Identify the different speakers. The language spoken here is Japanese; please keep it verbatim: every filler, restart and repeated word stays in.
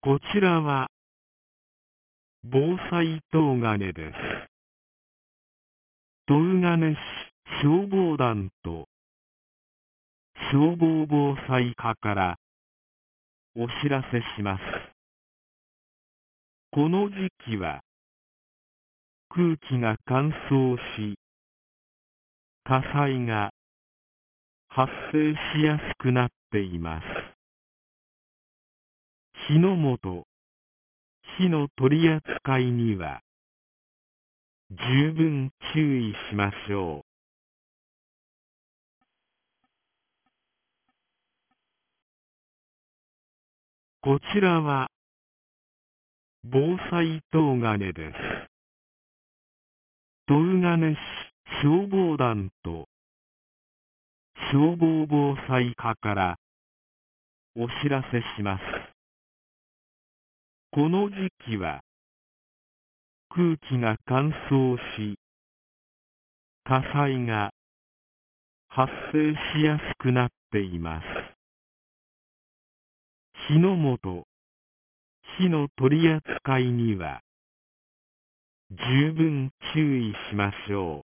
Speaker 1: こちらは防災東金です。東金市消防団と消防防災課からお知らせします。この時期は空気が乾燥し、火災が発生しやすくなっています。火の元、火の取り扱いには十分注意しましょう。こちらは防災東金です。東金市消防団と消防防災課からお知らせします。この時期は空気が乾燥し、火災が発生しやすくなっています。火の元、火の取り扱いには十分注意しましょう。